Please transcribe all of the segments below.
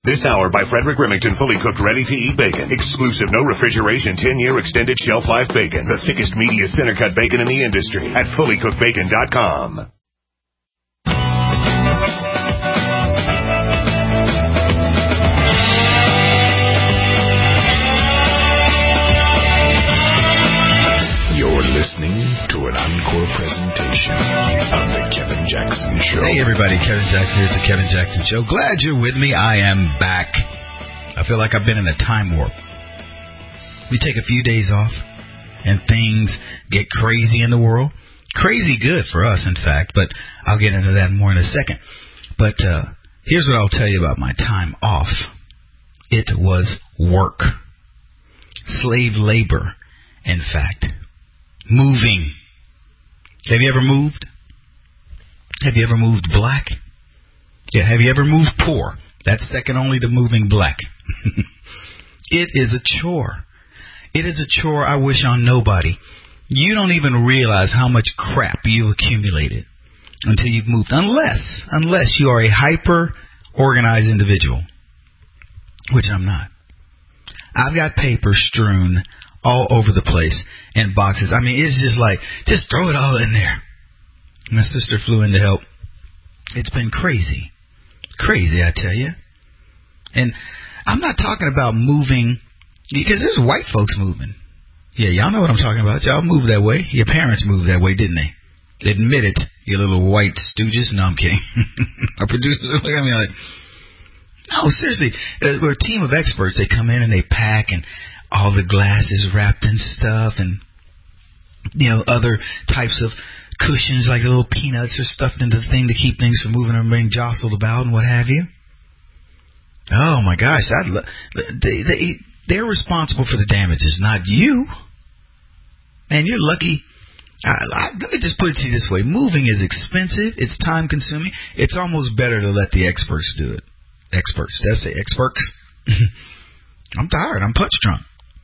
This hour by Frederick Remington, fully cooked, ready-to-eat bacon. Exclusive, no refrigeration, 10-year extended shelf life bacon. The thickest, meatiest center-cut bacon in the industry at fullycookedbacon.com. You're listening to an encore presentation of The Kevin Jackson Show. Hey, everybody. Kevin Jackson here. It's The Kevin Jackson Show. Glad you're with me. I am back. I feel like I've been in a time warp. We take a few days off, and things get crazy in the world. Crazy good for us, in fact, but I'll get into that more in a second. But here's what I'll tell you about my time off. It was work. Slave labor, in fact. Moving. Have you ever moved? Have you ever moved black? Yeah, have you ever moved poor? That's second only to moving black. It is a chore. It is a chore I wish on nobody. You don't even realize how much crap you accumulated until you've moved. Unless you are a hyper-organized individual, which I'm not. I've got paper strewn all over the place and boxes. I mean, it's just like, just throw it all in there. My sister flew in to help. It's been crazy. Crazy, I tell you. And I'm not talking about moving, because there's white folks moving. Yeah, y'all know what I'm talking about. Y'all moved that way. Your parents moved that way, didn't they? Admit it, you little white stooges. No, I'm kidding. Our producers look at me like, no, seriously. We're a team of experts. They come in and they pack, and all the glass is wrapped in stuff, and, you know, other types of cushions like little peanuts are stuffed into the thing to keep things from moving and being jostled about and what have you. Oh, my gosh. They're responsible for the damages, not you. Man, you're lucky. Let me just put it to you this way. Moving is expensive. It's time-consuming. It's almost better to let the experts do it. Experts. Did I say experts? I'm tired. I'm punch drunk.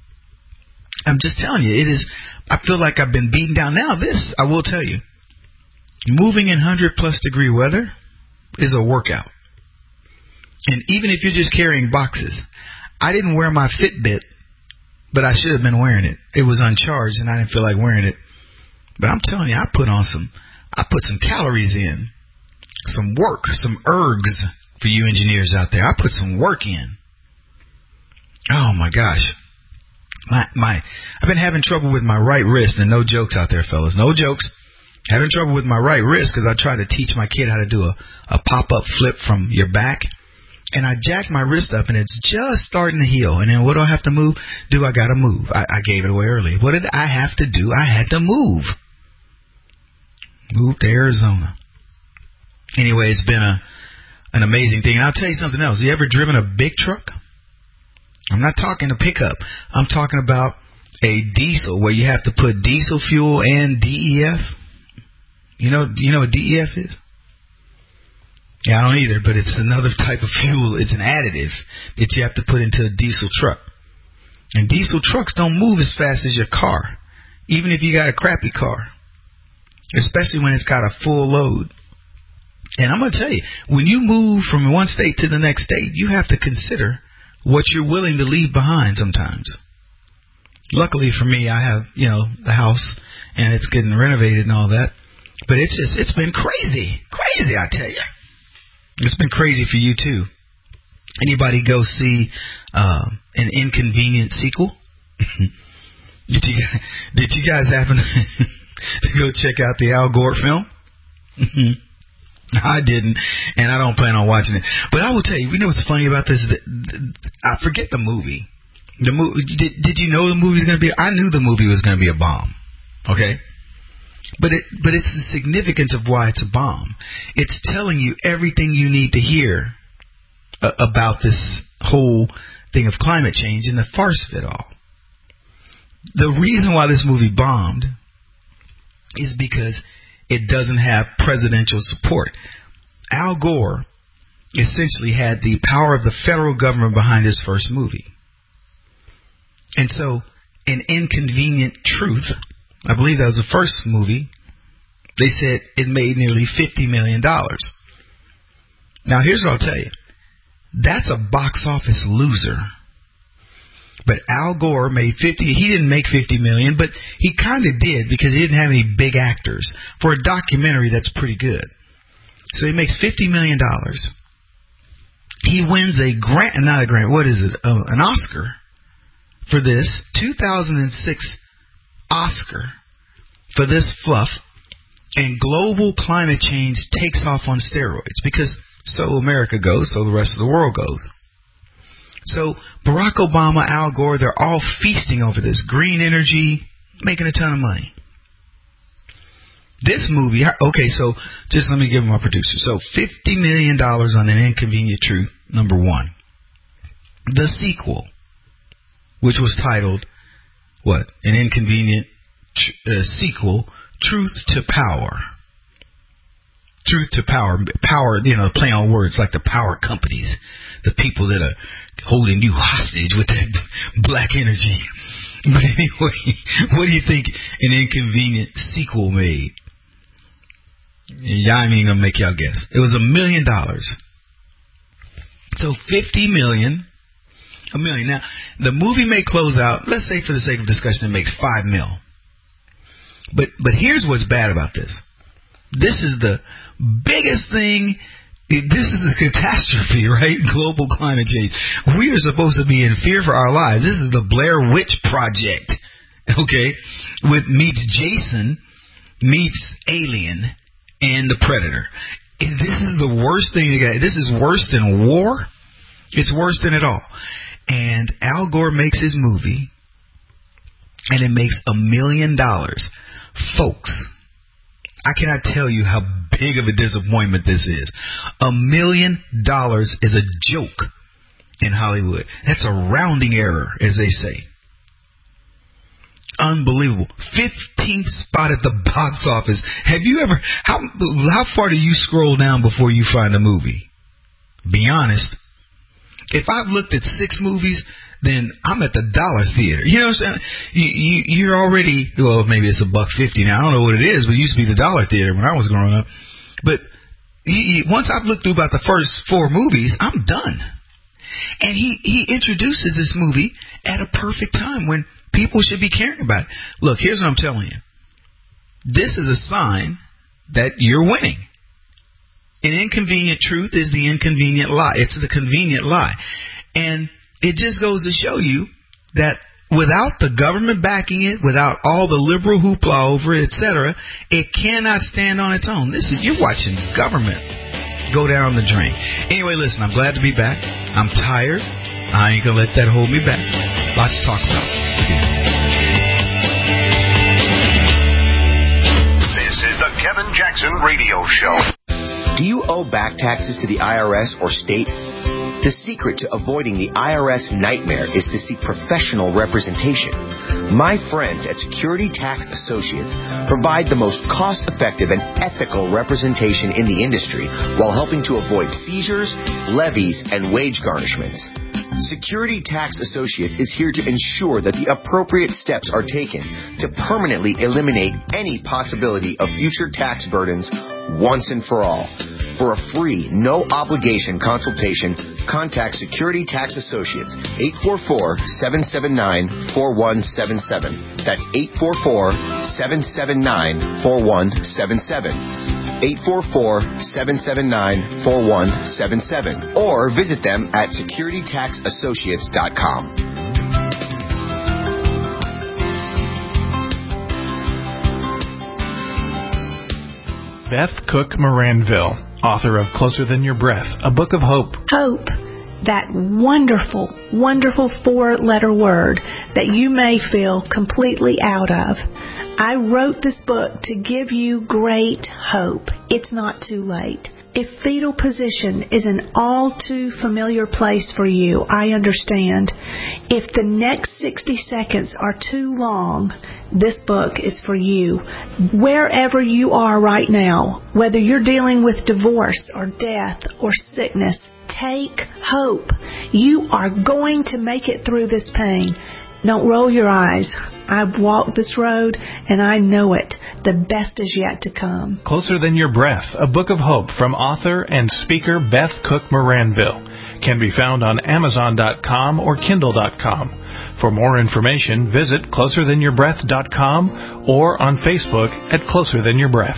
I'm just telling you, it is. I feel like I've been beaten down. Now, this, I will tell you, moving in 100-plus degree weather is a workout. And even if you're just carrying boxes, I didn't wear my Fitbit, but I should have been wearing it. It was uncharged, and I didn't feel like wearing it. But I'm telling you, I put some calories in, some work, some ergs for you engineers out there. I put some work in. Oh, my gosh. I've been having trouble with my right wrist, and no jokes out there, fellas. No jokes. Having trouble with my right wrist because I tried to teach my kid how to do a pop-up flip from your back, and I jacked my wrist up, and it's just starting to heal. And then what do I have to move? I got to move. I gave it away early. What did I have to do? I had to move. Move to Arizona. Anyway, it's been an amazing thing. And I'll tell you something else. You ever driven a big truck? I'm not talking a pickup. I'm talking about a diesel where you have to put diesel fuel and DEF. You know what DEF is? Yeah, I don't either, but it's another type of fuel. It's an additive that you have to put into a diesel truck. And diesel trucks don't move as fast as your car, even if you got a crappy car, especially when it's got a full load. And I'm going to tell you, when you move from one state to the next state, you have to consider what you're willing to leave behind sometimes. Luckily for me, I have, the house, and it's getting renovated and all that. But it's been crazy. Crazy, I tell you. It's been crazy for you, too. Anybody go see an Inconvenient sequel? Did you guys happen to go check out the Al Gore film? I didn't, and I don't plan on watching it. But I will tell you, what's funny about this? I forget the movie. Did you know the movie was going to be? I knew the movie was going to be a bomb. Okay, but it's the significance of why it's a bomb. It's telling you everything you need to hear about this whole thing of climate change and the farce of it all. The reason why this movie bombed is because it doesn't have presidential support. Al Gore essentially had the power of the federal government behind his first movie. And so, in Inconvenient Truth, I believe that was the first movie, they said it made nearly $50 million. Now, here's what I'll tell you. that's a box office loser. But Al Gore made 50. He didn't make 50 million, but he kind of did because he didn't have any big actors. For a documentary, that's pretty good. So he makes $50 million. He wins an Oscar for this 2006 Oscar for this fluff. And global climate change takes off on steroids because so America goes, so the rest of the world goes. So Barack Obama, Al Gore, they're all feasting over this green energy, making a ton of money. This movie, okay, so just let me give my producer. So $50 million on An Inconvenient Truth, number one. The sequel, which was titled, what? An Inconvenient Sequel, Truth to Power. Truth to Power. Power, play on words like the power companies. The people that are holding you hostage with that black energy. But anyway, what do you think An Inconvenient Sequel made? Yeah, I ain't gonna make y'all guess. It was $1 million. So $50 million, $1 million. Now, the movie may close out, let's say for the sake of discussion, it makes $5 million. But here's what's bad about this. This is the biggest thing. This is a catastrophe, right? Global climate change. We are supposed to be in fear for our lives. This is the Blair Witch Project, okay? Meets Jason, meets Alien, and the Predator. This is the worst thing. This is worse than war. It's worse than it all. And Al Gore makes his movie, and it makes $1 million. Folks, I cannot tell you how big of a disappointment this is. $1 million is a joke in Hollywood. That's a rounding error, as they say. Unbelievable. 15th spot at the box office. Have you ever, how far do you scroll down before you find a movie? Be honest. If I've looked at 6 movies, then I'm at the dollar theater. You know what I'm saying? You're already, well, maybe it's $1.50 now. I don't know what it is, but it used to be the dollar theater when I was growing up. But once I've looked through about the first 4 movies, I'm done. And he introduces this movie at a perfect time when people should be caring about it. Look, here's what I'm telling you. This is a sign that you're winning. An inconvenient truth is the inconvenient lie. It's the convenient lie. And it just goes to show you that without the government backing it, without all the liberal hoopla over it, etc., it cannot stand on its own. You're watching government go down the drain. Anyway, listen, I'm glad to be back. I'm tired. I ain't going to let that hold me back. Lots to talk about. This is the Kevin Jackson Radio Show. Do you owe back taxes to the IRS or state? The secret to avoiding the IRS nightmare is to seek professional representation. My friends at Security Tax Associates provide the most cost-effective and ethical representation in the industry while helping to avoid seizures, levies, and wage garnishments. Security Tax Associates is here to ensure that the appropriate steps are taken to permanently eliminate any possibility of future tax burdens once and for all. For a free, no-obligation consultation, contact Security Tax Associates, 844-779-4177. That's 844-779-4177. 844-779-4177. Or visit them at securitytaxassociates.com. Beth Cook Moranville, author of Closer Than Your Breath, a book of hope. Hope, that wonderful, wonderful 4-letter word that you may feel completely out of. I wrote this book to give you great hope. It's not too late. If fetal position is an all too familiar place for you, I understand. If the next 60 seconds are too long, this book is for you. Wherever you are right now, whether you're dealing with divorce or death or sickness, take hope. You are going to make it through this pain. Don't roll your eyes. I've walked this road, and I know it. The best is yet to come. Closer Than Your Breath, a book of hope from author and speaker Beth Cook Moranville. can be found on Amazon.com or Kindle.com. For more information, visit closerthanYourBreath.com or on Facebook at Closer Than Your Breath.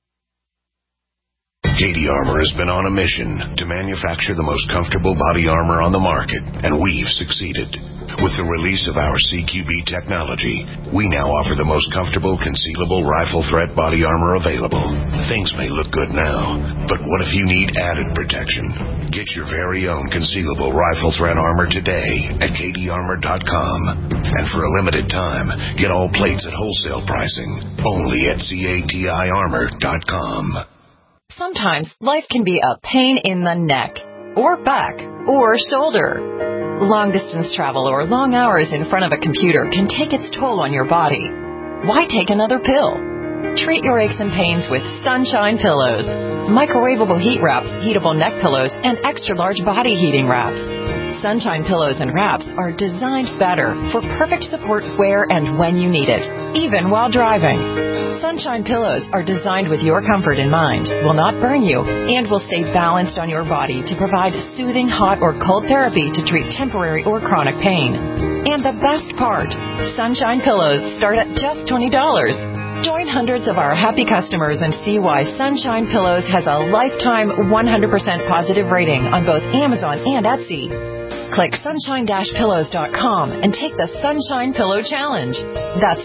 Cady Armor has been on a mission to manufacture the most comfortable body armor on the market, and we've succeeded. With the release of our CQB technology, we now offer the most comfortable concealable rifle threat body armor available. Things may look good now, but what if you need added protection? Get your very own concealable rifle threat armor today at CadyArmor.com. And for a limited time, get all plates at wholesale pricing only at CATIArmor.com. Sometimes life can be a pain in the neck, or back, or shoulder. Long-distance travel or long hours in front of a computer can take its toll on your body. Why take another pill? Treat your aches and pains with Sunshine Pillows. Microwavable heat wraps, heatable neck pillows, and extra-large body heating wraps. Sunshine Pillows and wraps are designed better for perfect support where and when you need it, even while driving. Sunshine Pillows are designed with your comfort in mind, will not burn you, and will stay balanced on your body to provide soothing hot or cold therapy to treat temporary or chronic pain. And the best part, Sunshine Pillows start at just $20. Join hundreds of our happy customers and see why Sunshine Pillows has a lifetime 100% positive rating on both Amazon and Etsy. Click sunshine-pillows.com and take the Sunshine Pillow Challenge. That's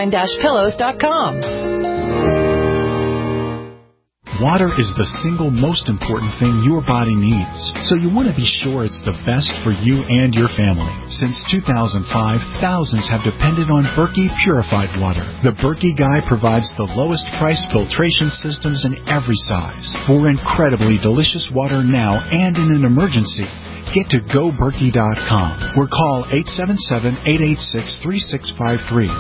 sunshine-pillows.com. Water is the single most important thing your body needs, so you want to be sure it's the best for you and your family. Since 2005, thousands have depended on Berkey purified water. The Berkey Guy provides the lowest price filtration systems in every size for incredibly delicious water now and in an emergency. Get to GoBerkey.com or call 877-886-3653.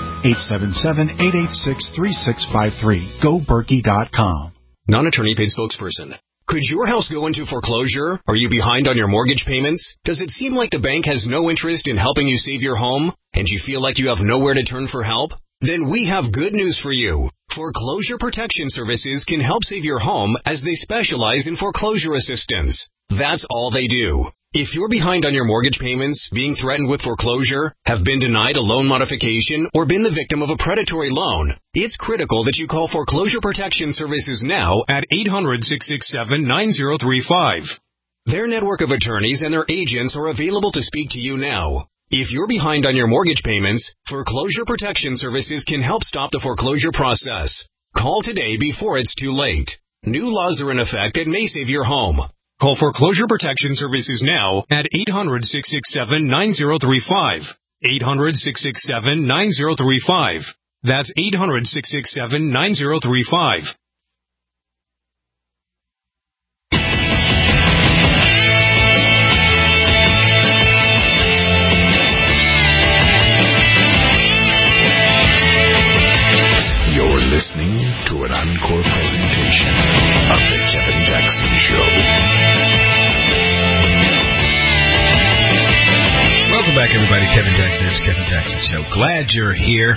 877-886-3653. GoBerkey.com. Non-attorney paid spokesperson. Could your house go into foreclosure? Are you behind on your mortgage payments? Does it seem like the bank has no interest in helping you save your home? And you feel like you have nowhere to turn for help? Then we have good news for you. Foreclosure Protection Services can help save your home as they specialize in foreclosure assistance. That's all they do. If you're behind on your mortgage payments, being threatened with foreclosure, have been denied a loan modification, or been the victim of a predatory loan, it's critical that you call Foreclosure Protection Services now at 800-667-9035. Their network of attorneys and their agents are available to speak to you now. If you're behind on your mortgage payments, Foreclosure Protection Services can help stop the foreclosure process. Call today before it's too late. New laws are in effect that may save your home. Call Foreclosure Protection Services now at 800-667-9035. 800-667-9035. That's 800-667-9035. You're listening to an encore presentation of The Kevin Jackson Show. Welcome back, everybody. Kevin Jackson. It's Kevin Jackson Show. Glad you're here.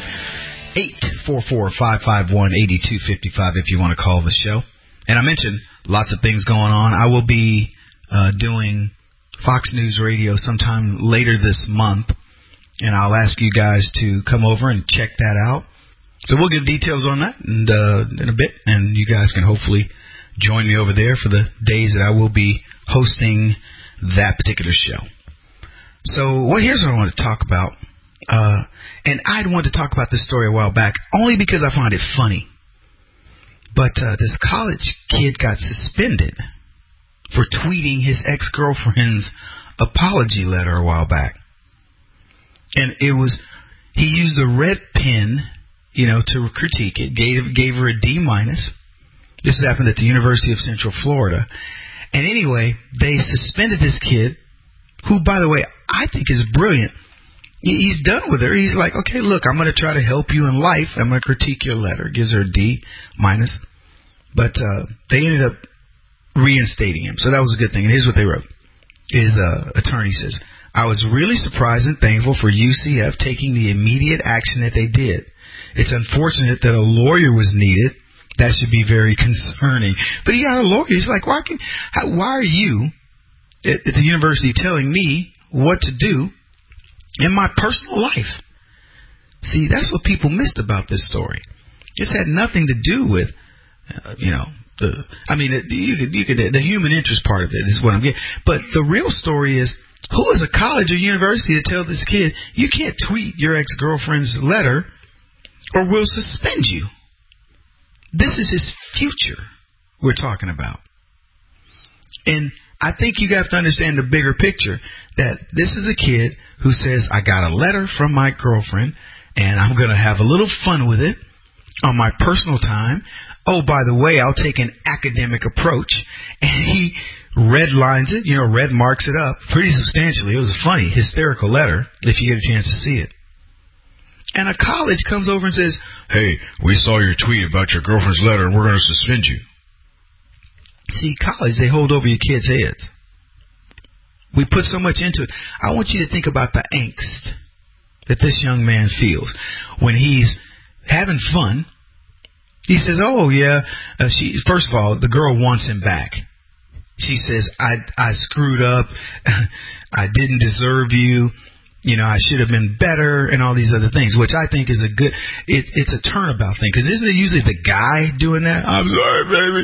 844-551-8255 if you want to call the show. And I mentioned lots of things going on. I will be doing Fox News Radio sometime later this month, and I'll ask you guys to come over and check that out. So we'll give details on that in a bit, and you guys can hopefully join me over there for the days that I will be hosting that particular show. So here's what I want to talk about. And I'd wanted to talk about this story a while back, only because I find it funny. But this college kid got suspended for tweeting his ex-girlfriend's apology letter a while back. And he used a red pen, to critique it, gave her a D-. This happened at the University of Central Florida. And anyway, they suspended this kid, who, by the way, I think is brilliant. He's done with her. He's like, okay, look, I'm going to try to help you in life. I'm going to critique your letter. Gives her a D-. But they ended up reinstating him. So that was a good thing. And here's what they wrote. His attorney says, I was really surprised and thankful for UCF taking the immediate action that they did. It's unfortunate that a lawyer was needed. That should be very concerning. But he got a lawyer. He's like, why are you at the university telling me what to do in my personal life. See, that's what people missed about this story. This had nothing to do with, the human interest part of it is what I'm getting. But the real story is, who is a college or university to tell this kid, you can't tweet your ex-girlfriend's letter or we'll suspend you? This is his future we're talking about. And I think you have to understand the bigger picture, that this is a kid who says, I got a letter from my girlfriend, and I'm going to have a little fun with it on my personal time. Oh, by the way, I'll take an academic approach. And he redlines it, red marks it up pretty substantially. It was a funny, hysterical letter, if you get a chance to see it. And a college comes over and says, hey, we saw your tweet about your girlfriend's letter, and we're going to suspend you. See, college, they hold over your kids' heads. We put so much into it. I want you to think about the angst that this young man feels when he's having fun. He says, oh, yeah, first of all, the girl wants him back. She says, I screwed up. I didn't deserve you. I should have been better and all these other things, which I think is it's a turnabout thing. Because isn't it usually the guy doing that? I'm sorry, baby.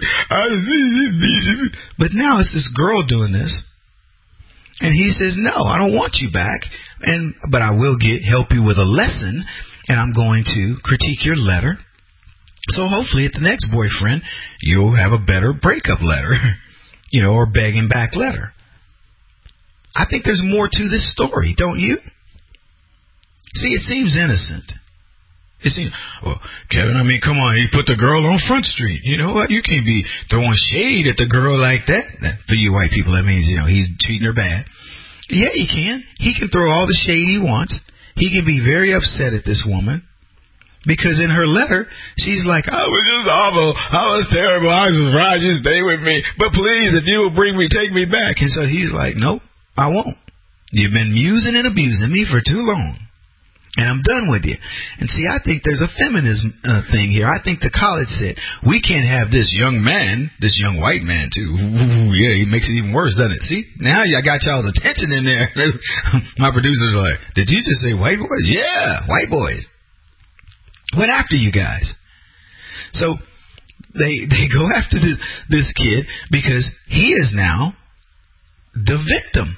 But now it's this girl doing this. And he says, no, I don't want you back. But I will help you with a lesson. And I'm going to critique your letter. So hopefully at the next boyfriend, you'll have a better breakup letter, or begging back letter. I think there's more to this story, don't you? See, it seems innocent. Well, Kevin, come on, you put the girl on Front Street. You know what? You can't be throwing shade at the girl like that. For you white people, that means, he's treating her bad. Yeah, he can. He can throw all the shade he wants. He can be very upset at this woman. Because in her letter, she's like, I was just awful. I was terrible. I was surprised you stay with me. But please, if you will take me back. And so he's like, nope, I won't. You've been using and abusing me for too long. And I'm done with you. And see, I think there's a feminism thing here. I think the college said, we can't have this young man, this young white man, too. Ooh, yeah, he makes it even worse, doesn't it? See, now I got y'all's attention in there. My producer's like, did you just say white boys? Yeah, white boys. Went after you guys. So they go after this kid because he is now the victim.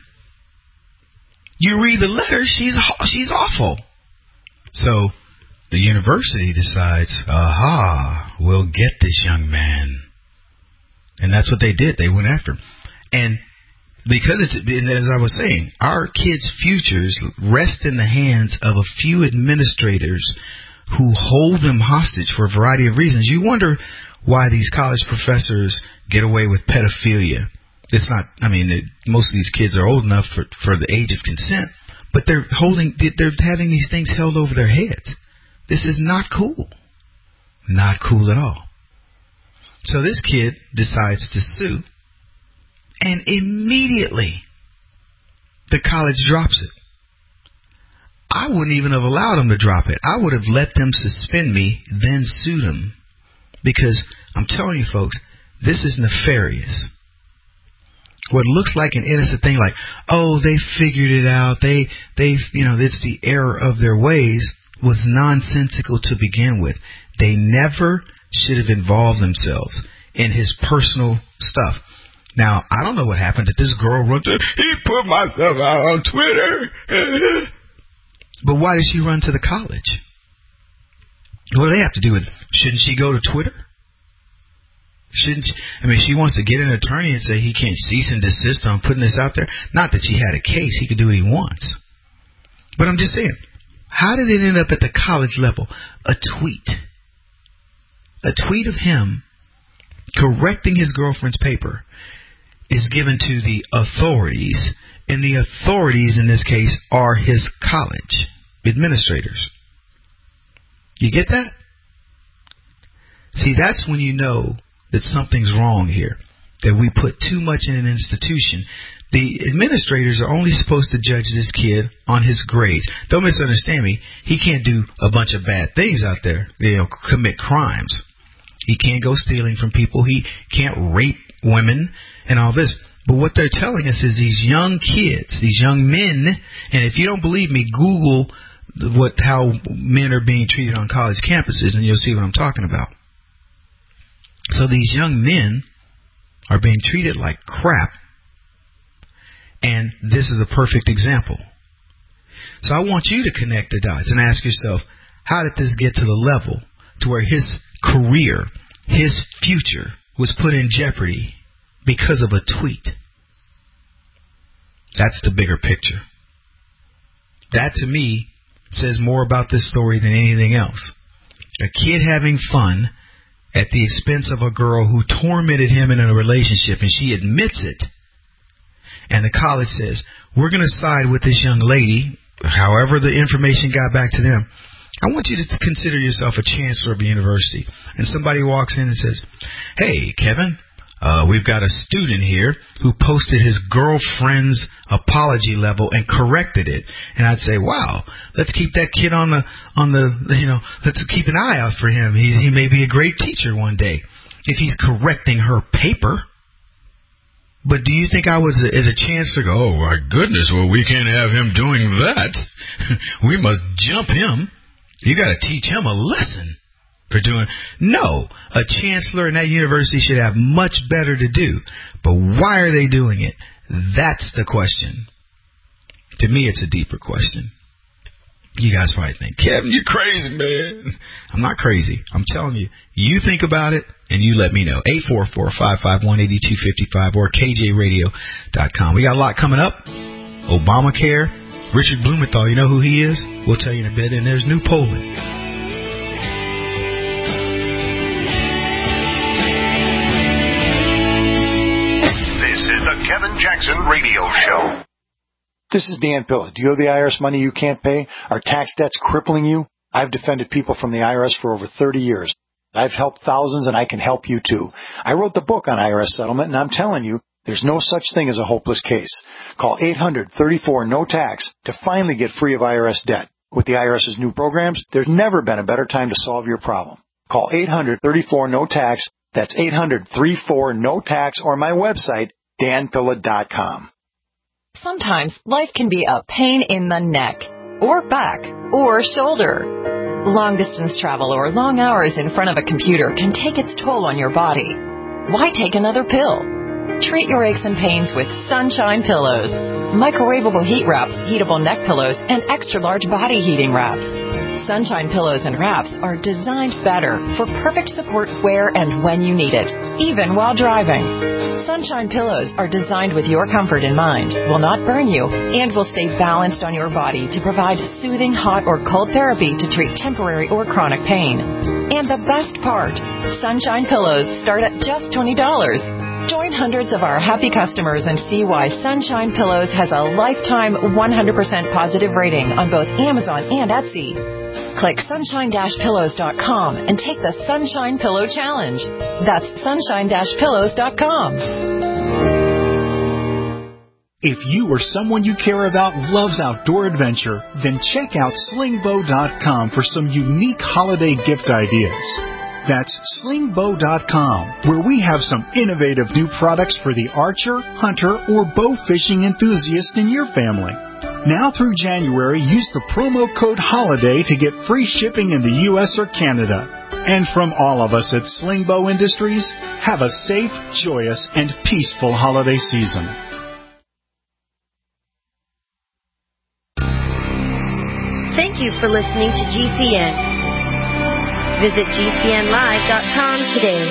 You read the letter, she's awful. So the university decides, we'll get this young man. And that's what they did. They went after him. And because as I was saying, our kids' futures rest in the hands of a few administrators who hold them hostage for a variety of reasons. You wonder why these college professors get away with pedophilia. It's not, most of these kids are old enough for the age of consent, but they're having these things held over their heads. This is not cool. Not cool at all. So this kid decides to sue, and immediately the college drops it. I wouldn't even have allowed them to drop it. I would have let them suspend me, then sued them. Because I'm telling you folks, this is nefarious. What looks like an innocent thing, like, they figured it out, it's the error of their ways, was nonsensical to begin with. They never should have involved themselves in his personal stuff. Now, I don't know what happened that this girl wrote to, he put my stuff out on Twitter. But why did she run to the college? What do they have to do with it? Shouldn't she go to Twitter? Shouldn't she? She wants to get an attorney and say he can't cease and desist on putting this out there. Not that she had a case. He could do what he wants. But I'm just saying, how did it end up at the college level? A tweet. A tweet of him correcting his girlfriend's paper is given to the authorities. And the authorities in this case are his college administrators. You get that? See, that's when you know that something's wrong here. That we put too much in an institution. The administrators are only supposed to judge this kid on his grades. Don't misunderstand me. He can't do a bunch of bad things out there. Commit crimes. He can't go stealing from people. He can't rape women and all this. But what they're telling us is these young kids, these young men, and if you don't believe me, Google how men are being treated on college campuses, and you'll see what I'm talking about. So these young men are being treated like crap, and this is a perfect example. So I want you to connect the dots and ask yourself, how did this get to the level to where his career, his future was put in jeopardy because of a tweet? That's the bigger picture. That, to me, says more about this story than anything else. A kid having fun at the expense of a girl who tormented him in a relationship, and she admits it. And the college says, we're going to side with this young lady, however the information got back to them. I want you to consider yourself a chancellor of a university. And somebody walks in and says, hey, Kevin, we've got a student here who posted his girlfriend's apology level and corrected it. And I'd say, wow, let's keep that kid on the let's keep an eye out for him. He may be a great teacher one day if he's correcting her paper. But do you think I was, as a chancellor, go, oh, my goodness, well, we can't have him doing that. We must jump him. You got to teach him a lesson for doing. No, a chancellor in that university should have much better to do. But why are they doing it? That's the question. To me, it's a deeper question. You guys probably think, Kevin, you're crazy, man. I'm not crazy. I'm telling you. You think about it, and you let me know. 844-551-8255 or KJRadio.com. We got a lot coming up. Obamacare. Richard Blumenthal, you know who he is? We'll tell you in a bit. And there's New Poland. This is the Kevin Jackson Radio Show. This is Dan Pilla. Do you owe the IRS money you can't pay? Are tax debts crippling you? I've defended people from the IRS for over 30 years. I've helped thousands, and I can help you too. I wrote the book on IRS settlement, and I'm telling you, there's no such thing as a hopeless case. Call 800-34-NO-TAX to finally get free of IRS debt. With the IRS's new programs, there's never been a better time to solve your problem. Call 800-34-NO-TAX. That's 800-34-NO-TAX, or my website, danpilla.com. Sometimes life can be a pain in the neck, or back, or shoulder. Long-distance travel or long hours in front of a computer can take its toll on your body. Why take another pill? Treat your aches and pains with Sunshine Pillows. Microwavable heat wraps, heatable neck pillows, and extra-large body heating wraps. Sunshine Pillows and wraps are designed better for perfect support where and when you need it, even while driving. Sunshine Pillows are designed with your comfort in mind, will not burn you, and will stay balanced on your body to provide soothing hot or cold therapy to treat temporary or chronic pain. And the best part, Sunshine Pillows start at just $20. Join hundreds of our happy customers and see why Sunshine Pillows has a lifetime 100% positive rating on both Amazon and Etsy. Click sunshine-pillows.com and take the Sunshine Pillow Challenge. That's sunshine-pillows.com. If you or someone you care about loves outdoor adventure, then check out slingbow.com for some unique holiday gift ideas. That's slingbow.com, where we have some innovative new products for the archer, hunter, or bow fishing enthusiast in your family. Now through January, use the promo code HOLIDAY to get free shipping in the U.S. or Canada. And from all of us at Slingbow Industries, have a safe, joyous, and peaceful holiday season. Thank you for listening to GCN. Visit GCNlive.com today.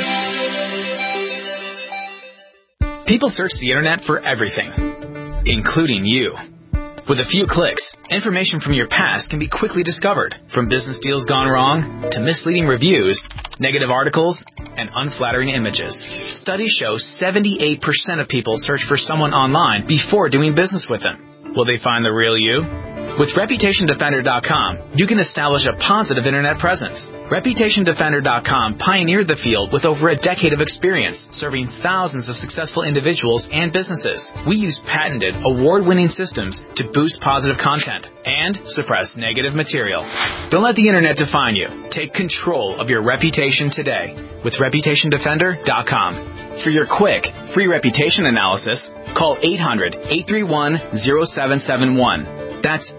People search the internet for everything, including you. With a few clicks, information from your past can be quickly discovered, from business deals gone wrong to misleading reviews, negative articles, and unflattering images. Studies show 78% of people search for someone online before doing business with them. Will they find the real you? With ReputationDefender.com, you can establish a positive internet presence. ReputationDefender.com pioneered the field with over a decade of experience, serving thousands of successful individuals and businesses. We use patented, award-winning systems to boost positive content and suppress negative material. Don't let the internet define you. Take control of your reputation today with ReputationDefender.com. For your quick, free reputation analysis, Call 800-831-0771. That's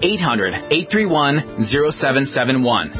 800-831-0771.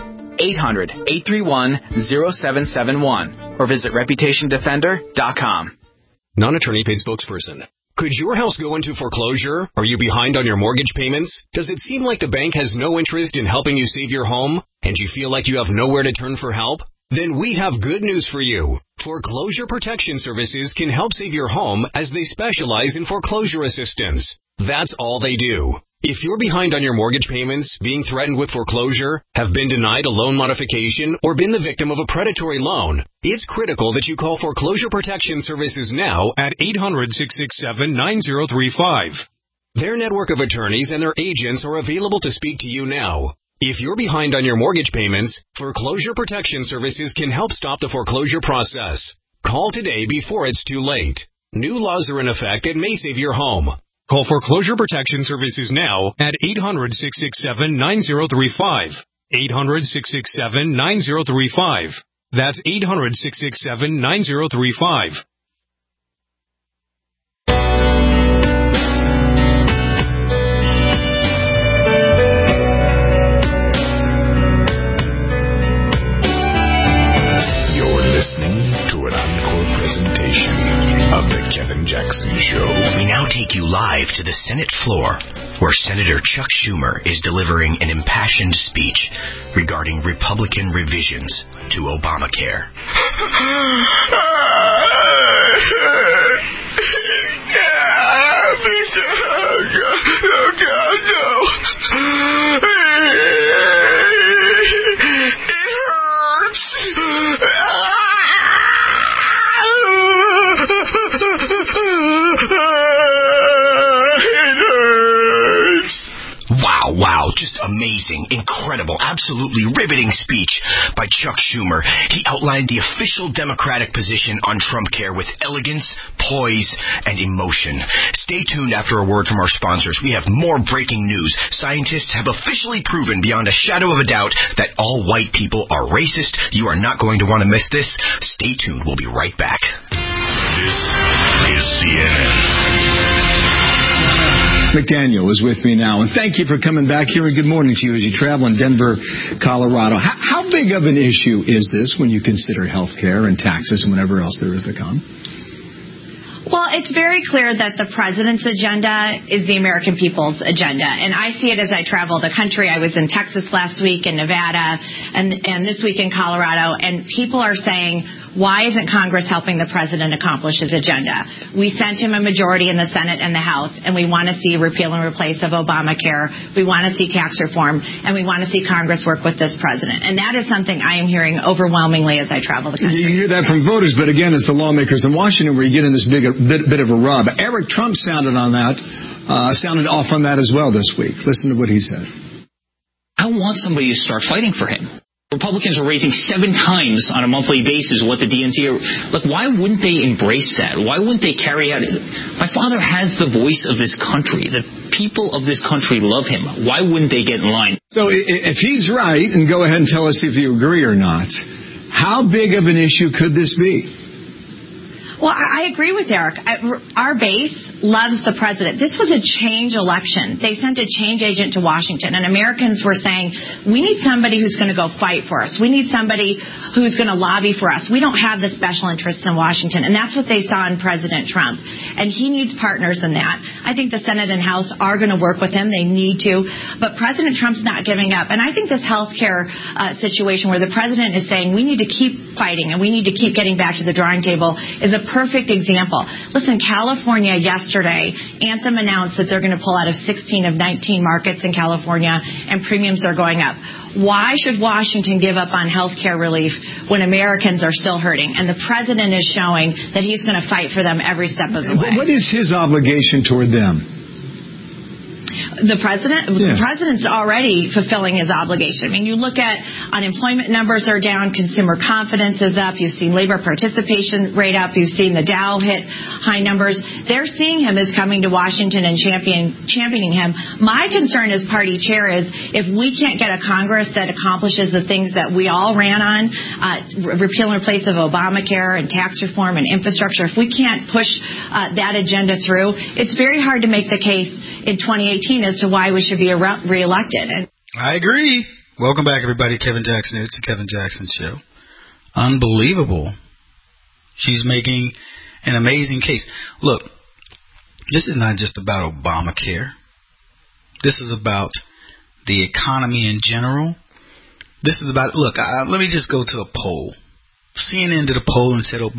800-831-0771. Or visit ReputationDefender.com. Non-attorney paid spokesperson. Could your house go into foreclosure? Are you behind on your mortgage payments? Does it seem like the bank has no interest in helping you save your home? And you feel like you have nowhere to turn for help? Then we have good news for you. Foreclosure Protection Services can help save your home as they specialize in foreclosure assistance. That's all they do. If you're behind on your mortgage payments, being threatened with foreclosure, have been denied a loan modification, or been the victim of a predatory loan, it's critical that you call Foreclosure Protection Services now at 800-667-9035. Their network of attorneys and their agents are available to speak to you now. If you're behind on your mortgage payments, Foreclosure Protection Services can help stop the foreclosure process. Call today before it's too late. New laws are in effect that may save your home. Call Foreclosure Protection Services now at 800-667-9035. 800-667-9035. That's 800-667-9035. Listening to an encore presentation of The Kevin Jackson Show. We now take you live to the Senate floor, where Senator Chuck Schumer is delivering an impassioned speech regarding Republican revisions to Obamacare. Oh, God, no. It hurts. Wow, just amazing, incredible, absolutely riveting speech by Chuck Schumer. He outlined the official Democratic position on Trumpcare with elegance, poise, and emotion. Stay tuned after a word from our sponsors. We have more breaking news. Scientists have officially proven beyond a shadow of a doubt that all white people are racist. You are not going to want to miss this. Stay tuned. We'll be right back. This is CNN. McDaniel is with me now, and thank you for coming back here, and good morning to you as you travel in Denver, Colorado. How big of an issue is this when you consider health care and taxes and whatever else there is to come? Well, it's very clear that the president's agenda is the American people's agenda, and I see it as I travel the country. I was in Texas last week, in Nevada, and this week in Colorado, and people are saying, why isn't Congress helping the president accomplish his agenda? We sent him a majority in the Senate and the House, and we want to see repeal and replace of Obamacare. We want to see tax reform, and we want to see Congress work with this president. And that is something I am hearing overwhelmingly as I travel the country. You hear that from voters, but again, it's the lawmakers in Washington where you get in this bit of a rub. Eric Trump sounded off on that as well this week. Listen to what he said. I want somebody to start fighting for him. Republicans are raising 7 times on a monthly basis what the DNC are. Look, why wouldn't they embrace that? Why wouldn't they carry out it? My father has the voice of this country. The people of this country love him. Why wouldn't they get in line? So if he's right, and go ahead and tell us if you agree or not, how big of an issue could this be? Well, I agree with Eric. Our base loves the president. This was a change election. They sent a change agent to Washington, and Americans were saying, we need somebody who's going to go fight for us. We need somebody who's going to lobby for us. We don't have the special interests in Washington, and that's what they saw in President Trump. And he needs partners in that. I think the Senate and House are going to work with him. They need to. But President Trump's not giving up. And I think this health care situation where the president is saying we need to keep fighting and we need to keep getting back to the drawing table is a perfect example. Listen, California yesterday, Anthem announced that they're going to pull out of 16 of 19 markets in California, and premiums are going up. Why should Washington give up on health care relief when Americans are still hurting? And the president is showing that he's going to fight for them every step of the way. What is his obligation toward them? The president's already fulfilling his obligation. I mean, you look at unemployment numbers are down, consumer confidence is up, you've seen labor participation rate up, you've seen the Dow hit high numbers. They're seeing him as coming to Washington and championing him. My concern as party chair is if we can't get a Congress that accomplishes the things that we all ran on, repeal and replace of Obamacare and tax reform and infrastructure, if we can't push that agenda through, it's very hard to make the case in 2018 as to why we should be reelected. I agree. Welcome back, everybody. Kevin Jackson. It's the Kevin Jackson Show. Unbelievable. She's making an amazing case. Look, this is not just about Obamacare. This is about the economy in general. This is about, look, let me just go to a poll. CNN did a poll and said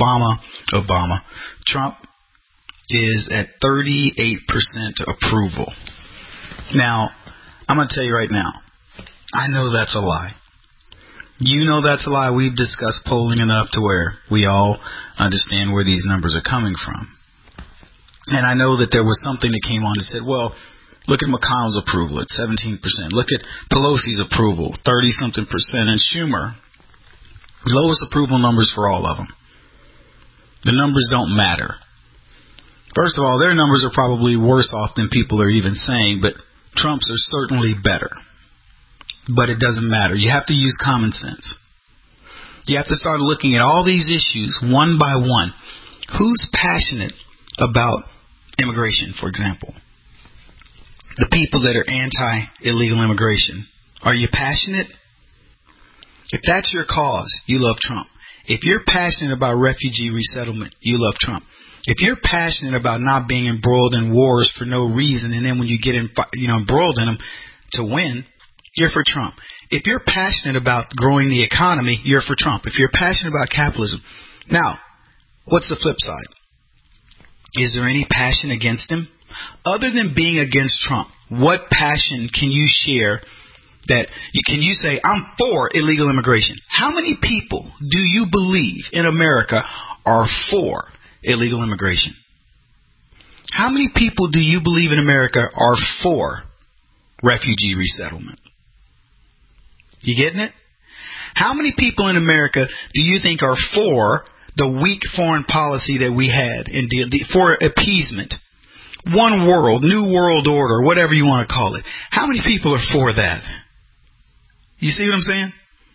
Trump is at 38% approval. Now, I'm going to tell you right now, I know that's a lie. You know that's a lie. We've discussed polling enough to where we all understand where these numbers are coming from. And I know that there was something that came on that said, well, look at McConnell's approval at 17%. Look at Pelosi's approval, 30-something percent. And Schumer, lowest approval numbers for all of them. The numbers don't matter. First of all, their numbers are probably worse off than people are even saying, but Trump's are certainly better. But it doesn't matter. You have to use common sense. You have to start looking at all these issues one by one. Who's passionate about immigration, for example? The people that are anti-illegal immigration. Are you passionate? If that's your cause, you love Trump. If you're passionate about refugee resettlement, you love Trump. If you're passionate about not being embroiled in wars for no reason, and then when you get embroiled in them to win, you're for Trump. If you're passionate about growing the economy, you're for Trump. If you're passionate about capitalism. Now, what's the flip side? Is there any passion against him? Other than being against Trump, what passion can you share that can you say, I'm for illegal immigration? How many people do you believe in America are for illegal immigration? How many people do you believe in America are for refugee resettlement? You getting it? How many people in America do you think are for the weak foreign policy that we had for appeasement? One world, new world order, whatever you want to call it. How many people are for that? You see what I'm saying?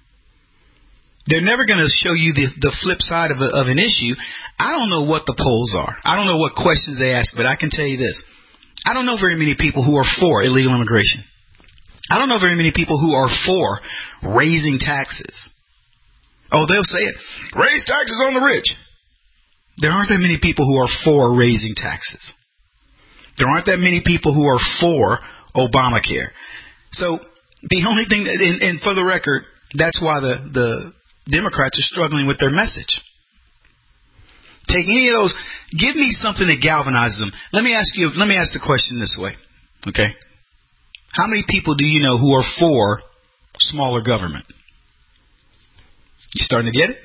They're never going to show you the flip side of an issue. I don't know what the polls are. I don't know what questions they ask, but I can tell you this. I don't know very many people who are for illegal immigration. I don't know very many people who are for raising taxes. Oh, they'll say it. Raise taxes on the rich. There aren't that many people who are for raising taxes. There aren't that many people who are for Obamacare. So the only thing, and for the record, that's why the Democrats are struggling with their message. Take any of those. Give me something that galvanizes them. Let me ask the question this way. Okay. How many people do you know who are for smaller government? You starting to get it?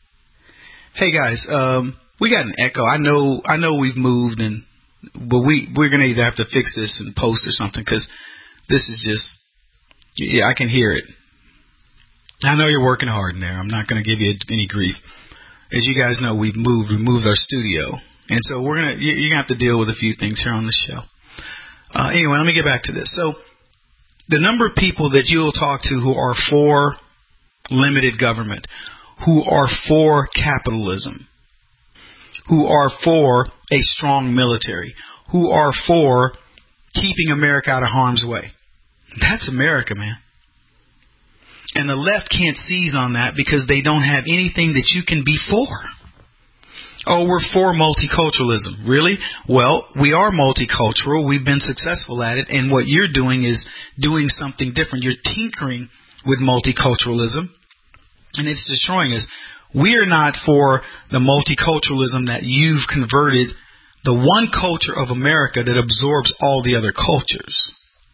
Hey guys, we got an echo. I know we've moved, but we're gonna either have to fix this and post or something, because this is just, yeah, I can hear it. I know you're working hard in there. I'm not gonna give you any grief. As you guys know, we moved our studio, and so you're gonna have to deal with a few things here on the show. Anyway, let me get back to this. So, the number of people that you'll talk to who are for limited government, who are for capitalism, who are for a strong military, who are for keeping America out of harm's way. That's America, man. And the left can't seize on that because they don't have anything that you can be for. Oh, we're for multiculturalism. Really? Well, we are multicultural. We've been successful at it. And what you're doing is doing something different. You're tinkering with multiculturalism, and it's destroying us. We are not for the multiculturalism that you've converted the one culture of America that absorbs all the other cultures.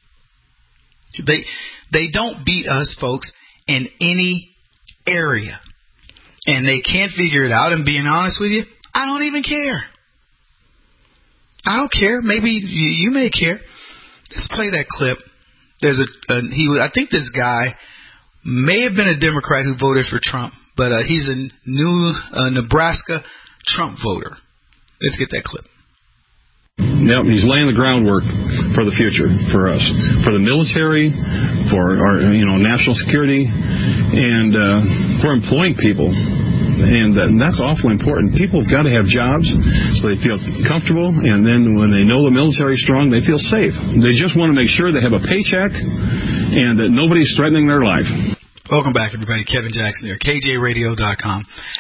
They don't beat us, folks, in any area. And they can't figure it out. And being honest with you, I don't even care. I don't care. Maybe you may care. Let's play that clip. There's I think this guy may have been a Democrat who voted for Trump, but he's a new Nebraska Trump voter. Let's get that clip. Yep, he's laying the groundwork for the future for us, for the military, for our national security, and for employing people. And that's awfully important. People have got to have jobs so they feel comfortable, and then when they know the military is strong, they feel safe. They just want to make sure they have a paycheck and that nobody's threatening their life. Welcome back, everybody. Kevin Jackson here, KJRadio.com,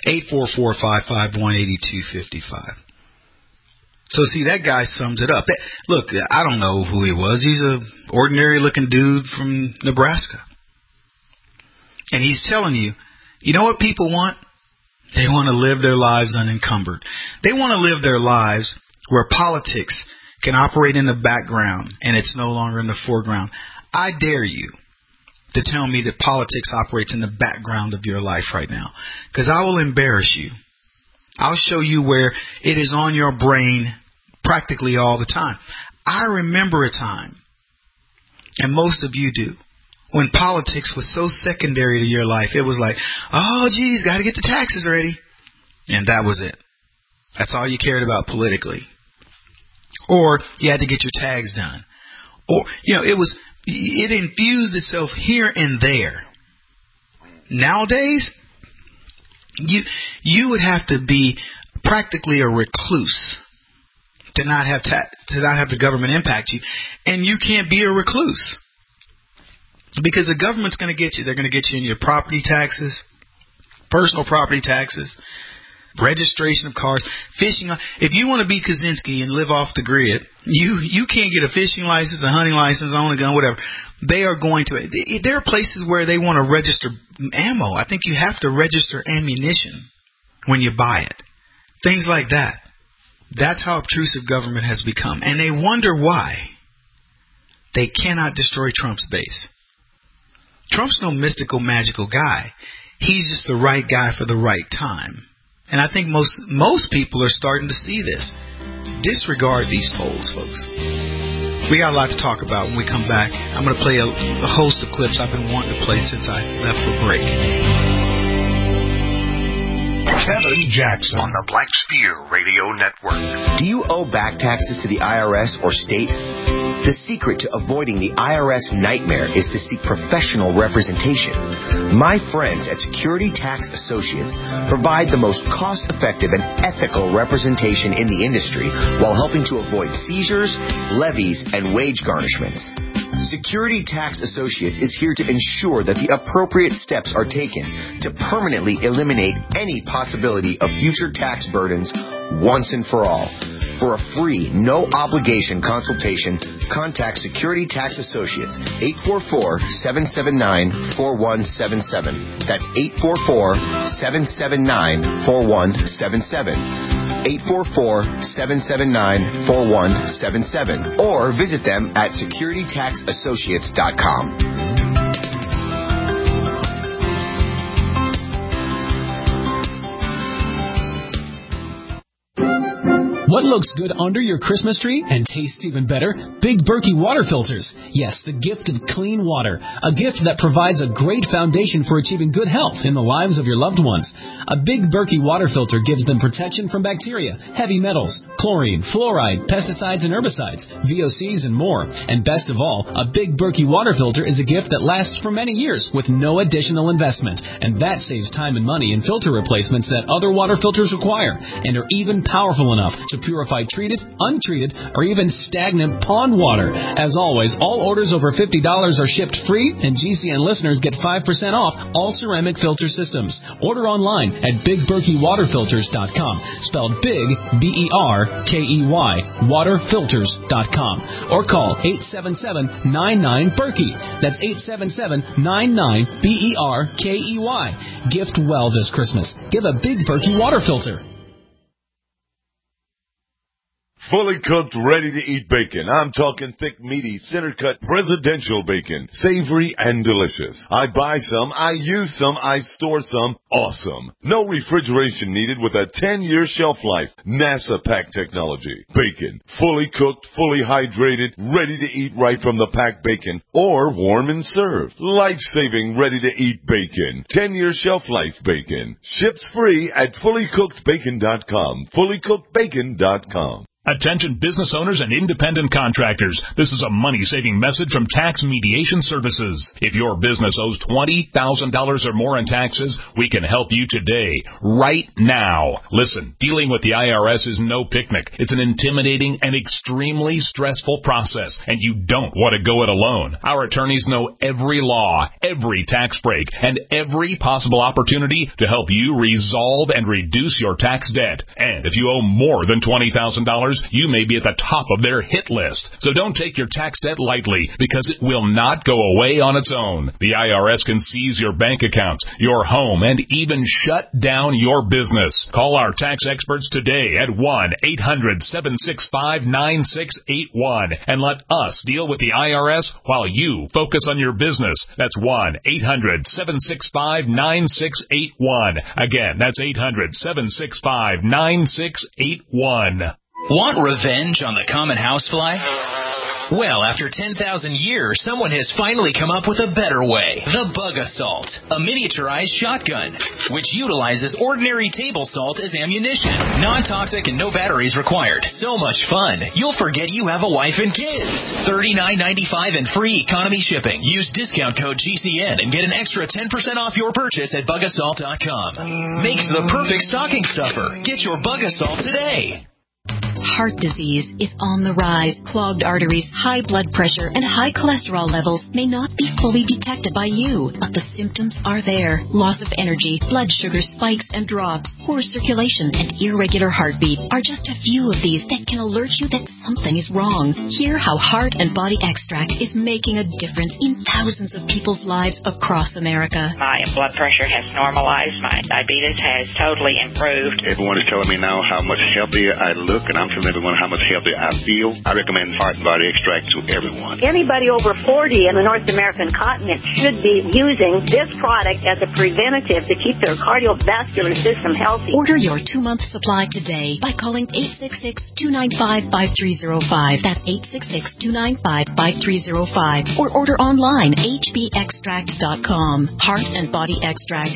844-551-8255. So, see, that guy sums it up. Look, I don't know who he was. He's an ordinary-looking dude from Nebraska. And he's telling you, you know what people want? They want to live their lives unencumbered. They want to live their lives where politics can operate in the background and it's no longer in the foreground. I dare you to tell me that politics operates in the background of your life right now, because I will embarrass you. I'll show you where it is on your brain practically all the time. I remember a time, and most of you do, when politics was so secondary to your life. It was like, oh, geez, got to get the taxes ready. And that was it. That's all you cared about politically. Or you had to get your tags done. Or, it infused itself here and there. Nowadays, you would have to be practically a recluse to not have the government impact you, and you can't be a recluse because the government's going to get you. They're going to get you in your property taxes, personal property taxes, registration of cars, fishing. If you want to be Kaczynski and live off the grid, you can't get a fishing license, a hunting license, own a gun, whatever. They are going to. There are places where they want to register ammo. I think you have to register ammunition when you buy it. Things like that. That's how obtrusive government has become. And they wonder why they cannot destroy Trump's base. Trump's no mystical, magical guy. He's just the right guy for the right time. And I think most people are starting to see this. Disregard these polls, folks. We got a lot to talk about when we come back. I'm going to play a host of clips I've been wanting to play since I left for break. Kevin Jackson on the Black Spear Radio Network. Do you owe back taxes to the IRS or state? The secret to avoiding the IRS nightmare is to seek professional representation. My friends at Security Tax Associates provide the most cost-effective and ethical representation in the industry while helping to avoid seizures, levies, and wage garnishments. Security Tax Associates is here to ensure that the appropriate steps are taken to permanently eliminate any possibility of future tax burdens once and for all. For a free, no-obligation consultation, contact Security Tax Associates, 844-779-4177. That's 844-779-4177. 844-779-4177. Or visit them at securitytaxassociates.com. What looks good under your Christmas tree and tastes even better? Big Berkey water filters. Yes, the gift of clean water. A gift that provides a great foundation for achieving good health in the lives of your loved ones. A Big Berkey water filter gives them protection from bacteria, heavy metals, chlorine, fluoride, pesticides and herbicides, VOCs and more. And best of all, a Big Berkey water filter is a gift that lasts for many years with no additional investment. And that saves time and money in filter replacements that other water filters require and are even powerful enough to purify treated, untreated, or even stagnant pond water. As always, all orders over $50 are shipped free, and GCN listeners get 5% off all ceramic filter systems. Order online at BigBerkeyWaterFilters.com, spelled Big, B-E-R-K-E-Y, waterfilters.com, or call 877-99-BERKEY. That's 877-99-BERKEY. Gift well this Christmas. Give a Big Berkey water filter. Fully cooked, ready-to-eat bacon. I'm talking thick, meaty, center-cut, presidential bacon. Savory and delicious. I buy some, I use some, I store some. Awesome. No refrigeration needed with a 10-year shelf life. NASA pack technology. Bacon. Fully cooked, fully hydrated, ready to eat right from the packed bacon. Or warm and served. Life-saving, ready-to-eat bacon. 10-year shelf life bacon. Ships free at fullycookedbacon.com. Fullycookedbacon.com. Attention business owners and independent contractors. This is a money-saving message from Tax Mediation Services. If your business owes $20,000 or more in taxes, we can help you today, right now. Listen, dealing with the IRS is no picnic. It's an intimidating and extremely stressful process, and you don't want to go it alone. Our attorneys know every law, every tax break, and every possible opportunity to help you resolve and reduce your tax debt. And if you owe more than $20,000, you may be at the top of their hit list. So don't take your tax debt lightly, because it will not go away on its own. The IRS can seize your bank accounts, your home, and even shut down your business. Call our tax experts today at 1-800-765-9681 and let us deal with the IRS while you focus on your business. That's 1-800-765-9681. Again, that's 800-765-9681. Want revenge on the common housefly? Well, after 10,000 years, someone has finally come up with a better way. The Bug Assault, a miniaturized shotgun, which utilizes ordinary table salt as ammunition. Non-toxic and no batteries required. So much fun, you'll forget you have a wife and kids. $39.95 and free economy shipping. Use discount code GCN and get an extra 10% off your purchase at bugassault.com. Makes the perfect stocking stuffer. Get your Bug Assault today. Heart disease is on the rise. Clogged arteries, high blood pressure, and high cholesterol levels may not be fully detected by you, but the symptoms are there. Loss of energy, blood sugar spikes and drops, poor circulation, and irregular heartbeat are just a few of these that can alert you that something is wrong. Hear how Heart and Body Extract is making a difference in thousands of people's lives across America. My blood pressure has normalized. My diabetes has totally improved. Everyone is telling me now how much healthier I look, and I'm telling everyone how much healthier I feel. I recommend Heart and Body Extract to everyone. Anybody over 40 in the North American continent should be using this product as a preventative to keep their cardiovascular system healthy. Order your 2-month supply today by calling 866-295-5305. That's 866-295-5305. Or order online, hbextract.com. Heart and Body Extract,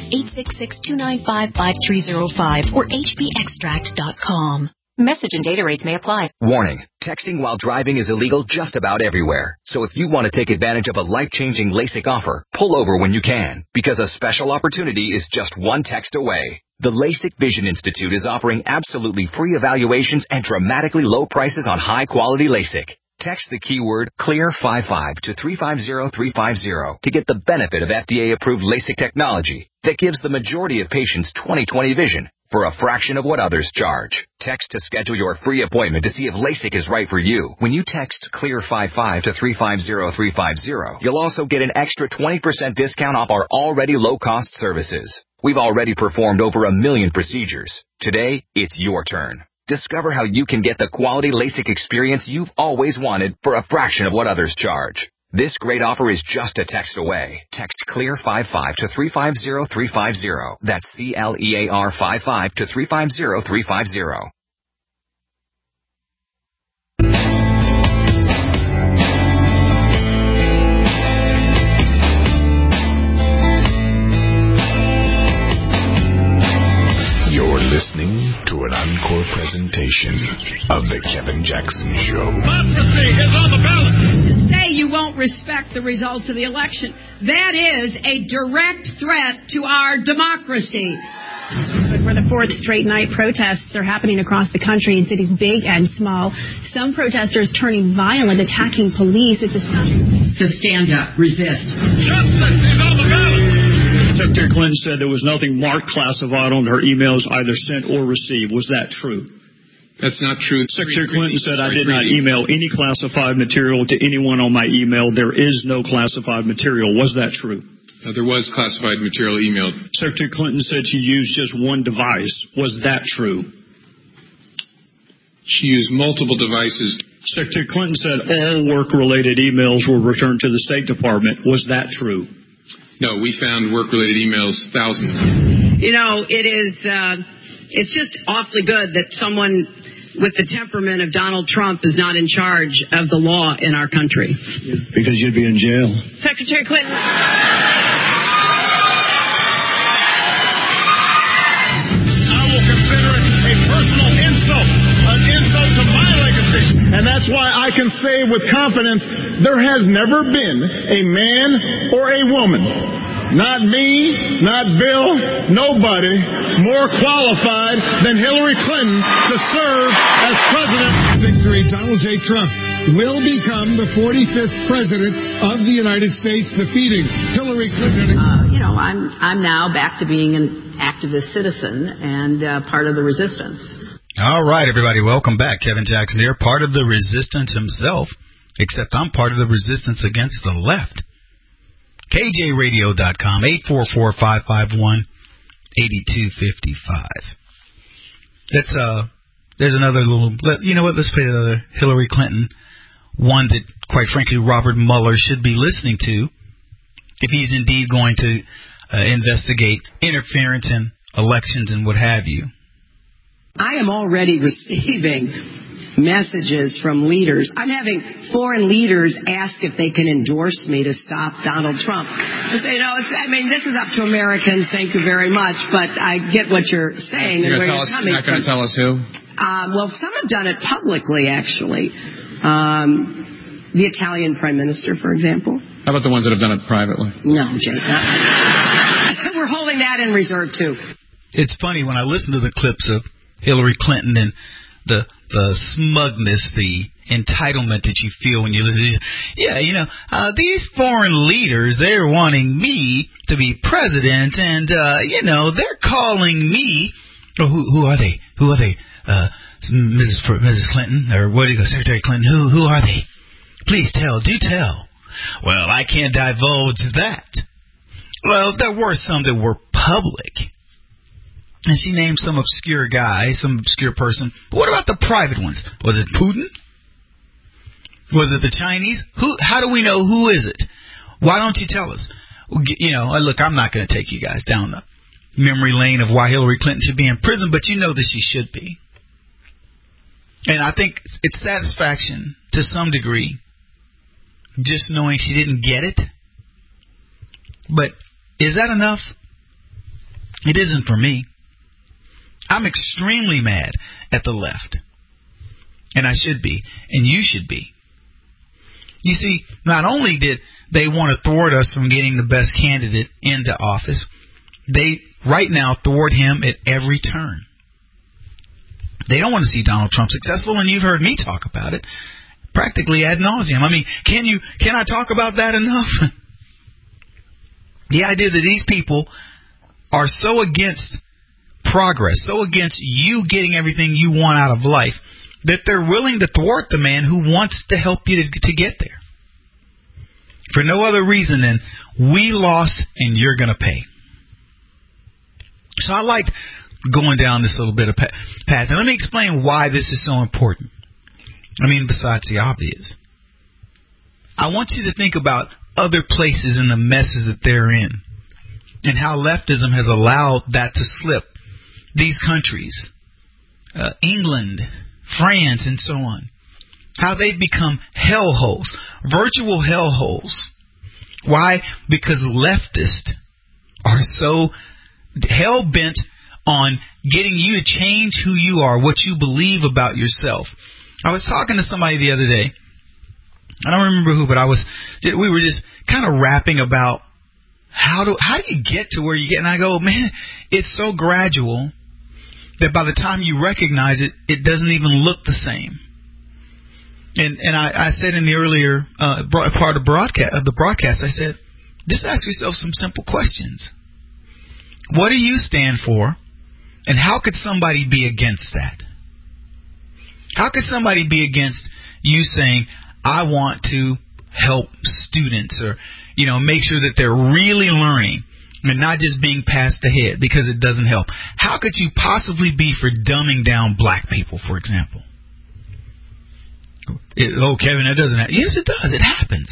866-295-5305 or hbextract.com. Message and data rates may apply. Warning, texting while driving is illegal just about everywhere. So if you want to take advantage of a life-changing LASIK offer, pull over when you can, because a special opportunity is just one text away. The LASIK Vision Institute is offering absolutely free evaluations and dramatically low prices on high-quality LASIK. Text the keyword CLEAR55 to 350350 to get the benefit of FDA-approved LASIK technology that gives the majority of patients 20/20 vision for a fraction of what others charge. Text to schedule your free appointment to see if LASIK is right for you. When you text CLEAR55 to 350350, you'll also get an extra 20% discount off our already low-cost services. We've already performed over 1 million procedures. Today, it's your turn. Discover how you can get the quality LASIK experience you've always wanted for a fraction of what others charge. This great offer is just a text away. Text CLEAR55 to 350350. That's CLEAR55 to 350350. You're listening to an encore presentation of The Kevin Jackson Show. Democracy is on the ballot. To say you won't respect the results of the election, that is a direct threat to our democracy. For the fourth straight night, protests are happening across the country in cities big and small. Some protesters turning violent, attacking police. It's a So stand up, resist. Justice is on the ballot. Secretary Clinton said there was nothing marked classified on her emails either sent or received. Was that true? That's not true. Secretary Clinton said, I did not email any classified material to anyone on my email. There is no classified material. Was that true? There was classified material emailed. Secretary Clinton said she used just one device. Was that true? She used multiple devices. Secretary Clinton said all work-related emails were returned to the State Department. Was that true? No, we found work-related emails, thousands. You know, it's just awfully good that someone with the temperament of Donald Trump is not in charge of the law in our country. Because you'd be in jail. Secretary Clinton. I will consider it a personal insult, an insult to my legacy. And that's why I can say with confidence, there has never been a man or a woman, not me, not Bill, nobody more qualified than Hillary Clinton to serve as president. Victory, Donald J. Trump will become the 45th president of the United States, defeating Hillary Clinton. I'm now back to being an activist citizen and part of the resistance. All right, everybody, welcome back. Kevin Jackson here, part of the resistance himself, except I'm part of the resistance against the left. KJRadio.com, 844-551-8255. There's another little, you know what, let's play another Hillary Clinton, one that, quite frankly, Robert Mueller should be listening to if he's indeed going to investigate interference in elections and what have you. I am already receiving messages from leaders. I'm having foreign leaders ask if they can endorse me to stop Donald Trump. I say, this is up to Americans. Thank you very much. But I get what you're saying and where you're coming from. You're not going to tell us who? Well, some have done it publicly, actually. The Italian Prime Minister, for example. How about the ones that have done it privately? No, Jake. We're holding that in reserve, too. It's funny when I listen to the clips of Hillary Clinton and the smugness, the entitlement that you feel when you listen to this. These foreign leaders, they're wanting me to be president, and, they're calling me. Oh, who are they? Who are they? Mrs. Clinton, or what do you go, Secretary Clinton? Who are they? Please tell, do tell. Well, I can't divulge that. Well, there were some that were public. And she named some obscure guy, some obscure person. But what about the private ones? Was it Putin? Was it the Chinese? How do we know who is it? Why don't you tell us? Look, I'm not going to take you guys down the memory lane of why Hillary Clinton should be in prison, but you know that she should be. And I think it's satisfaction to some degree, just knowing she didn't get it. But is that enough? It isn't for me. I'm extremely mad at the left. And I should be. And you should be. You see, not only did they want to thwart us from getting the best candidate into office, they right now thwart him at every turn. They don't want to see Donald Trump successful, and you've heard me talk about it practically ad nauseum. I mean, can I talk about that enough? The idea that these people are so against progress, so against you getting everything you want out of life, that they're willing to thwart the man who wants to help you to get there. For no other reason than we lost and you're going to pay. So I liked going down this little bit of path. And let me explain why this is so important. I mean, besides the obvious. I want you to think about other places and the messes that they're in, and how leftism has allowed that to slip. These countries, England, France, and so on, how they've become hellholes, virtual hellholes. Why? Because leftists are so hell-bent on getting you to change who you are, what you believe about yourself. I was talking to somebody the other day. I don't remember who, but we were just kind of rapping about how do you get to where you get. And I go, man, it's so gradual that by the time you recognize it, it doesn't even look the same. And I said in the earlier part of the broadcast, I said, just ask yourself some simple questions. What do you stand for, and how could somebody be against that? How could somebody be against you saying, I want to help students, or make sure that they're really learning and not just being passed ahead because it doesn't help? How could you possibly be for dumbing down black people, for example? Kevin, that doesn't happen. Yes, it does. It happens.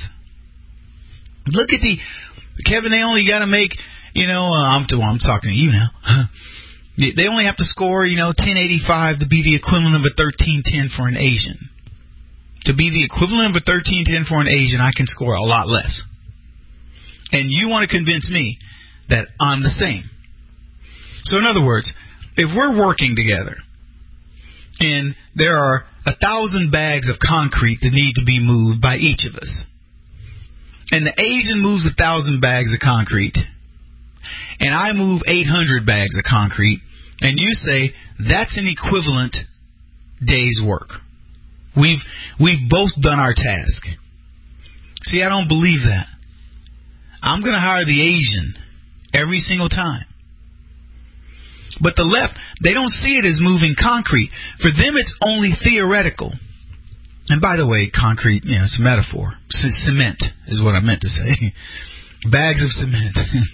Look at Kevin, they only got to make, I'm talking to you now. They only have to score, 1085 to be the equivalent of a 1310 for an Asian. To be the equivalent of a 1310 for an Asian, I can score a lot less. And you want to convince me that I'm the same. So in other words, if we're working together and there are 1,000 bags of concrete that need to be moved by each of us, and the Asian moves 1,000 bags of concrete, and I move 800 bags of concrete, and you say that's an equivalent day's work. We've both done our task. See, I don't believe that. I'm going to hire the Asian every single time. But the left, they don't see it as moving concrete. For them, it's only theoretical. And by the way, concrete, it's a metaphor. Cement is what I meant to say. Bags of cement.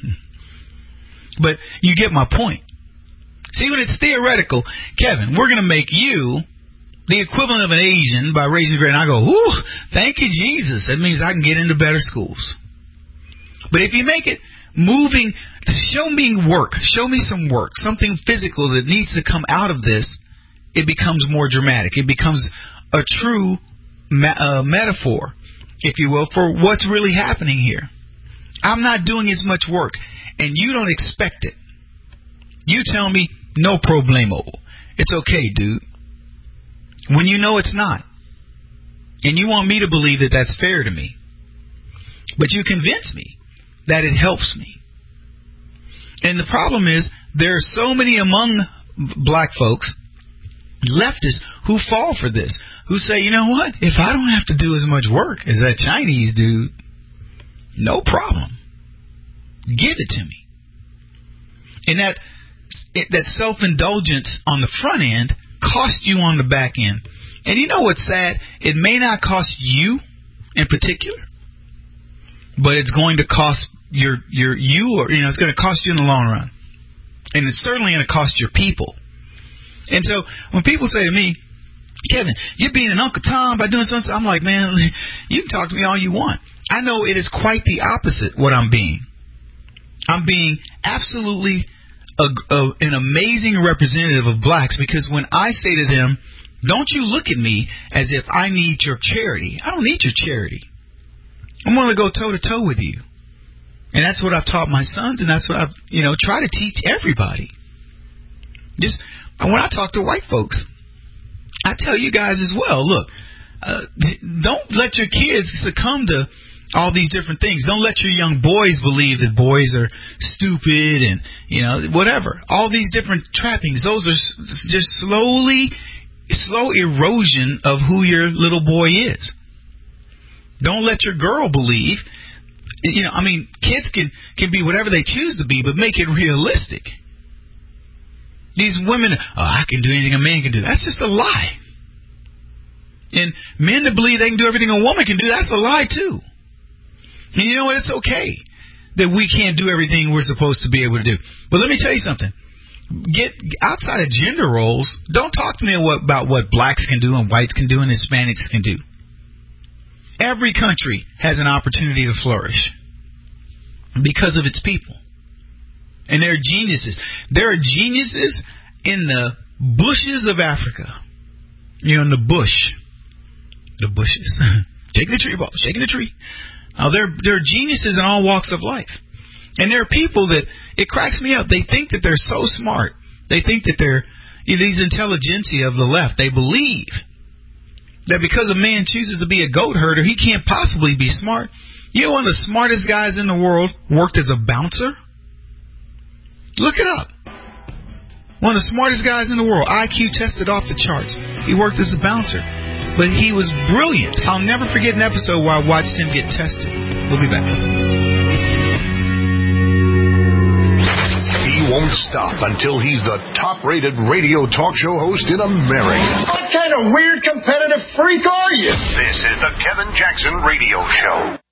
But you get my point. See, when it's theoretical, Kevin, we're going to make you the equivalent of an Asian by raising your grade. And I go, ooh, thank you, Jesus. That means I can get into better schools. But if you make it moving, show me work. Show me some work. Something physical that needs to come out of this, it becomes more dramatic. It becomes a true metaphor, if you will, for what's really happening here. I'm not doing as much work, and you don't expect it. You tell me, no problemo. It's okay, dude. When you know it's not. And you want me to believe that that's fair to me. But you convince me that it helps me. And the problem is, there are so many among black folks, leftists, who fall for this. Who say, you know what? If I don't have to do as much work as that Chinese dude, no problem. Give it to me. And that self-indulgence on the front end costs you on the back end. And you know what's sad? It may not cost you in particular, but it's going to cost it's going to cost you in the long run. And it's certainly going to cost your people. And so when people say to me, Kevin, you're being an Uncle Tom by doing something, I'm like, man, you can talk to me all you want. I know it is quite the opposite what I'm being. I'm being absolutely an amazing representative of blacks, because when I say to them, don't you look at me as if I need your charity. I don't need your charity. I'm going to go toe-to-toe with you. And that's what I've taught my sons, and that's what I've, try to teach everybody. When I talk to white folks, I tell you guys as well, look, don't let your kids succumb to all these different things. Don't let your young boys believe that boys are stupid and, whatever. All these different trappings, those are just slow erosion of who your little boy is. Don't let your girl believe, kids can be whatever they choose to be, but make it realistic. These women, I can do anything a man can do. That's just a lie. And men that believe they can do everything a woman can do, that's a lie too. And you know what? It's okay that we can't do everything we're supposed to be able to do. But let me tell you something. Get outside of gender roles. Don't talk to me about what blacks can do and whites can do and Hispanics can do. Every country has an opportunity to flourish because of its people. And there are geniuses. There are geniuses in the bushes of Africa. In the bush. The bushes. Shaking the tree, boss. Shaking the tree. Now, there are geniuses in all walks of life. And there are people that, it cracks me up, they think that they're so smart. They think that they're these intelligentsia of the left. They believe that because a man chooses to be a goat herder, he can't possibly be smart. One of the smartest guys in the world worked as a bouncer. Look it up. One of the smartest guys in the world. IQ tested off the charts. He worked as a bouncer. But he was brilliant. I'll never forget an episode where I watched him get tested. We'll be back. He won't stop until he's the top-rated radio talk show host in America. What kind of weird competitive freak are you? This is the Kevin Jackson Radio Show.